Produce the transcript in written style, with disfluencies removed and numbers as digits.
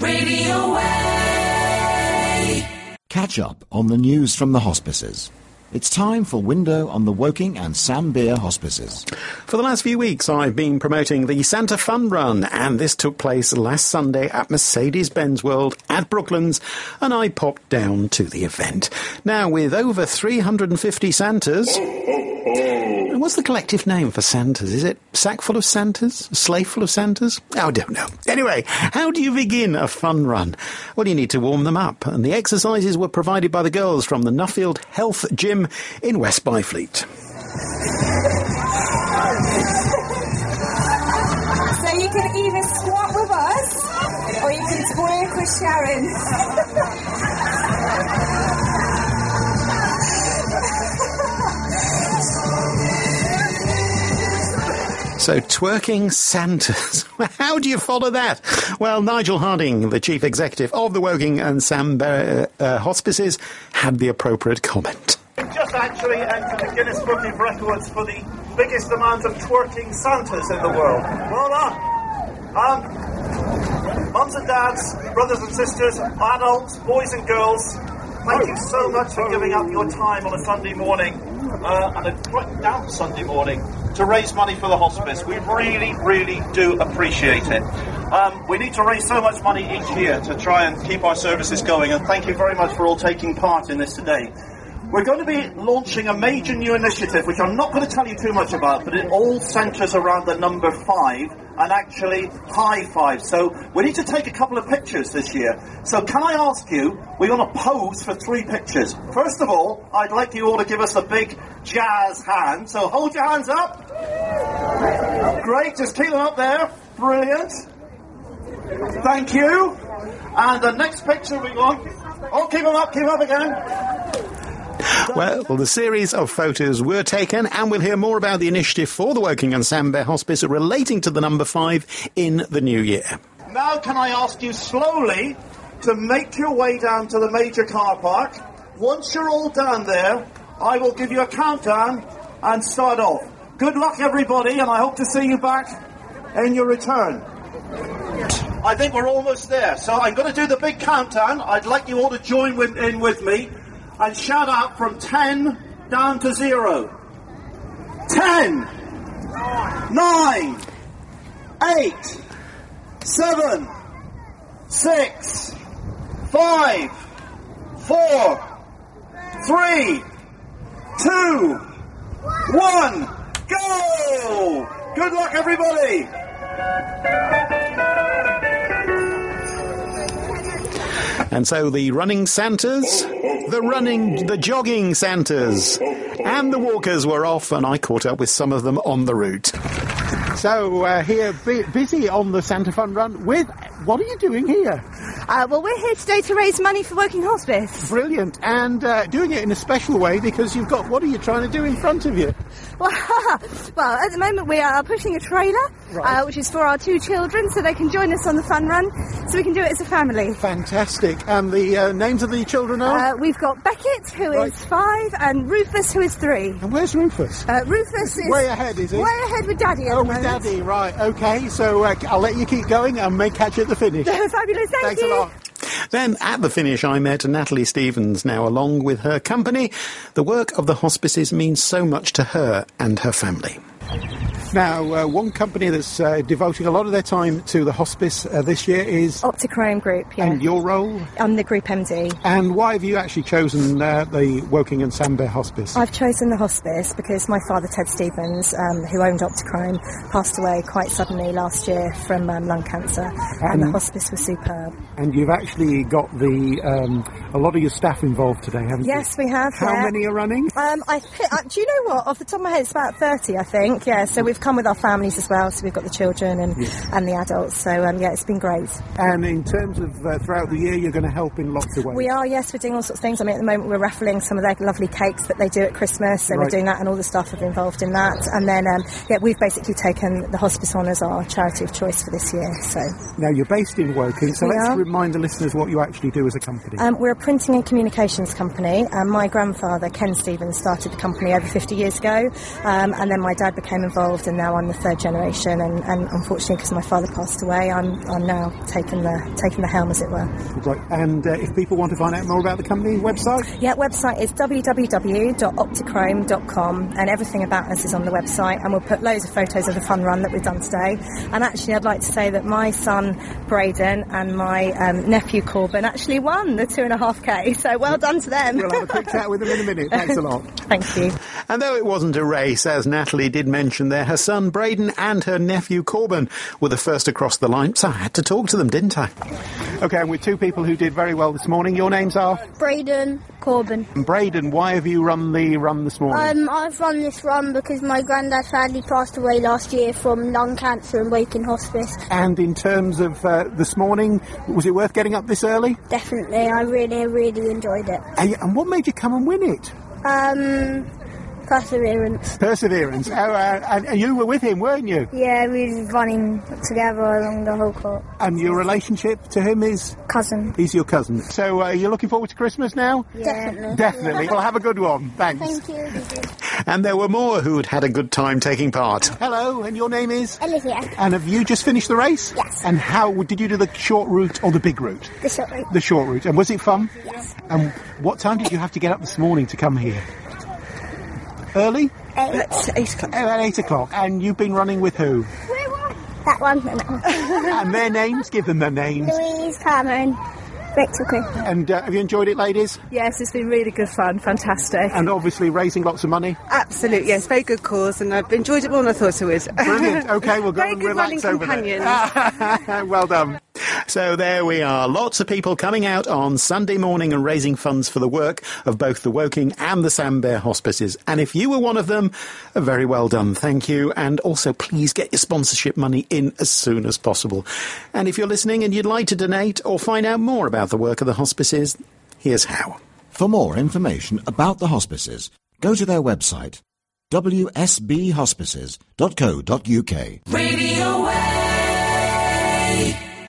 Radio Way. Catch up on the news from the hospices. It's time for Window on the Woking and Sam Beer hospices. For the last few weeks, I've been promoting the Santa Fun Run, and this took place last Sunday at Mercedes-Benz World at Brooklands, and I popped down to the event. Now, with over 350 Santas... What's the collective name for Santas? Is it sack full of Santas? A sleigh full of Santas? Oh, I don't know. Anyway, how do you begin a fun run? Well, you need to warm them up, and the exercises were provided by the girls from the Nuffield Health Gym in West Byfleet. So you can either squat with us, or you can twerk with Sharon. So, twerking Santas. How do you follow that? Well, Nigel Harding, the Chief Executive of the Woking and Sam Bear Hospices, had the appropriate comment. Just actually entered the Guinness Book of Records for the biggest amount of twerking Santas in the world. Well done. Mums and dads, brothers and sisters, adults, boys and girls, thank you so much for giving up your time on a Sunday morning, and a quite damp Sunday morning, to raise money for the hospice. We really, really do appreciate it. We need to raise so much money each year to try and keep our services going, and thank you very much for all taking part in this today. We're going to be launching a major new initiative, which I'm not going to tell you too much about, but it all centres around the number 5, and actually high five. So we need to take a couple of pictures this year. So can I ask you, we're going to pose for 3 pictures. First of all, I'd like you all to give us a big jazz hand. So hold your hands up. Great, just keep them up there. Brilliant. Thank you. And the next picture we want. Oh, keep them up again. Well, the series of photos were taken, and we'll hear more about the initiative for the Woking and Sam Bear Hospice relating to the number 5 in the new year. Now can I ask you slowly to make your way down to the major car park. Once you're all down there, I will give you a countdown and start off. Good luck, everybody, and I hope to see you back in your return. I think we're almost there, so I'm going to do the big countdown. I'd like you all to join in with me and shout out from 10 down to 0. 10, 9, 8, 7, 6, 5, 4, 3, 2, 1, go! Good luck, everybody! And so the running Santas, the jogging Santas, and the walkers were off, and I caught up with some of them on the route. So here, busy on the Santa Fun Run with... What are you doing here? Well, we're here today to raise money for Woking Hospice. Brilliant. And doing it in a special way because you've got... What are you trying to do in front of you? Well, at the moment we are pushing a trailer, right, which is for our 2 children, so they can join us on the fun run, so we can do it as a family. Fantastic. And the names of the children are? We've got Beckett, who is 5, and Rufus, who is 3. And where's Rufus? Rufus is... Way ahead, is he? Way ahead with Daddy at the moment. With Daddy, right. OK, so I'll let you keep going and may catch you at the finish. Fabulous, Thanks you. a lot. Then, at the finish, I met Natalie Stevens, now along with her company. The work of the hospices means so much to her and her family. Now, one company that's devoting a lot of their time to the hospice this year is... Optichrome Group, yeah. And your role? I'm the Group MD. And why have you actually chosen the Woking and Sam Bear Hospice? I've chosen the hospice because my father, Ted Stevens, who owned Optichrome, passed away quite suddenly last year from lung cancer, and the hospice was superb. And you've actually got a lot of your staff involved today, haven't you? Yes, we have. How many are running? Do you know what? Off the top of my head, it's about 30, I think. Yeah, so we've come with our families as well, so we've got the children and the adults, so it's been great. And in terms of throughout the year, you're going to help in lots of ways? We are, yes, we're doing all sorts of things. I mean, at the moment we're raffling some of their lovely cakes that they do at Christmas, so we're doing that, and all the staff are involved in that. And then, we've basically taken the hospice on as our charity of choice for this year. So now, you're based in Woking, so let's remind the listeners what you actually do as a company. We're a printing and communications company, and my grandfather, Ken Stevens, started the company over 50 years ago, and then my dad became involved, and even though I'm the third generation, and unfortunately, because my father passed away, I'm now taking the helm, as it were. Right. And if people want to find out more about the company website? Yeah, website is www.optichrome.com, and everything about us is on the website, and we'll put loads of photos of the fun run that we've done today. And actually, I'd like to say that my son Braden and my nephew Corbin actually won the 2.5K, so well done to them. We'll have a quick chat with them in a minute. Thanks a lot. Thank you. And though it wasn't a race, as Natalie did mention there, her son Braden and her nephew Corbin were the first across the line, so I had to talk to them, didn't I? OK, and with two people who did very well this morning. Your names are? Braden, Corbin. And Braden, why have you run the run this morning? I've run this run because my granddad sadly passed away last year from lung cancer in Woking Hospice. And in terms of this morning, was it worth getting up this early? Definitely, I really, really enjoyed it. And what made you come and win it? Perseverance. Perseverance. And you were with him, weren't you? Yeah, we were running together along the whole court. And your relationship to him is? Cousin. He's your cousin. So you're looking forward to Christmas now? Yeah. Definitely. Well, have a good one. Thanks. Thank you. And there were more who'd had a good time taking part. Hello, and your name is? Olivia. And have you just finished the race? Yes. And how did you do, the short route or the big route? The short route. The short route. And was it fun? Yes. And what time did you have to get up this morning to come here? Early? 8 o'clock. At 8 o'clock. And you've been running with who? That one and that one. And their names? Give them their names. Louise, Cameron, Rachel Quinn. And have you enjoyed it, ladies? Yes, it's been really good fun, fantastic. And obviously raising lots of money? Absolutely, yes, very good cause, and I've enjoyed it more than I thought I would. Brilliant. OK, we'll go and relax over there. Well done. So there we are. Lots of people coming out on Sunday morning and raising funds for the work of both the Woking and the Sam Bear hospices. And if you were one of them, very well done. Thank you. And also, please get your sponsorship money in as soon as possible. And if you're listening and you'd like to donate or find out more about the work of the hospices, here's how. For more information about the hospices, go to their website, wsbhospices.co.uk. Radio Way.